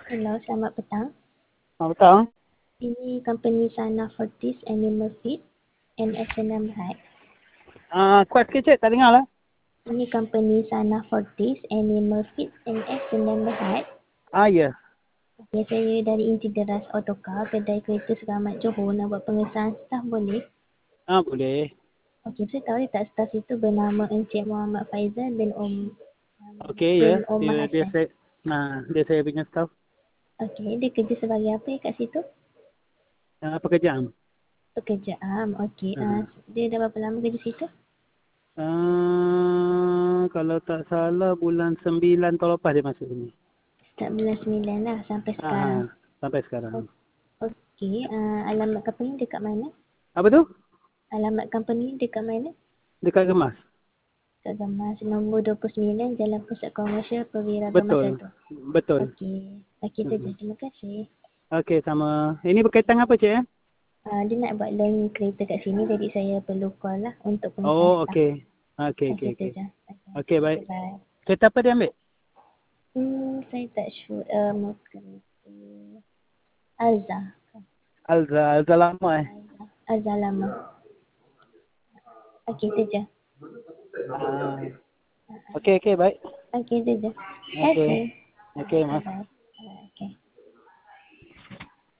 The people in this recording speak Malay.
Hello, selamat petang. Betul? Ini company Sana Fortis Animal Feed and S&M Right? Kuat sikit cik, tak dengar lah. Ini company Sana Fortis Animal Feed and S&M Right? Ya. Okay, saya dari Intideras Autocar, kedai kereta selamat Johor, nak buat pengesahan staf boleh? Boleh. Okey, saya tahu tak staf itu bernama Encik Muhammad Faizal bin Okey, ya. bin Omar Dia Hassan. saya punya staff. Okey, dia kerja sebagai apa kat situ? Pekerjaan. Pekerjaan, okey. Dia dah berapa lama kerja situ? Kalau tak salah bulan 9 tahun lepas dia masuk sini. Start bulan 9 lah sampai sekarang. Sampai sekarang. Okey, alamat company dekat mana? Apa tu? Alamat company dekat mana? Dekat Gemas. Dekat Gamas, nombor 29, Jalan Pusat Komersial, Perwira Gamas Betul. 1. Betul. Okey, okey saja. Terima kasih. Okey, sama. Ini berkaitan apa cik? Dia nak buat loan kereta kat sini, jadi saya perlu call lah untuk pengesahan Oh, staff. okey. Okey. Okey, tu je. Okey, baik. Bye. Kereta apa dia ambil? Saya tak sure. Alza. Alza lama Alza lama. Okey, tu je. Okey, baik. Okey, tu je. Terima Okey. kasih. Okey, mas. Bye.